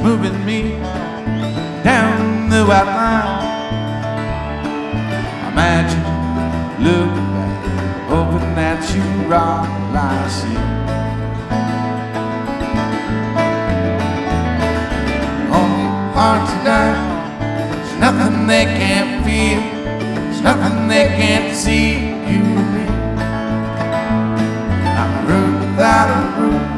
moving me down the white line. Imagine looking back, hoping that you realize it. On your heart tonight, there's nothing they can't feel, there's nothing they can't see. You and me, I'm a room without a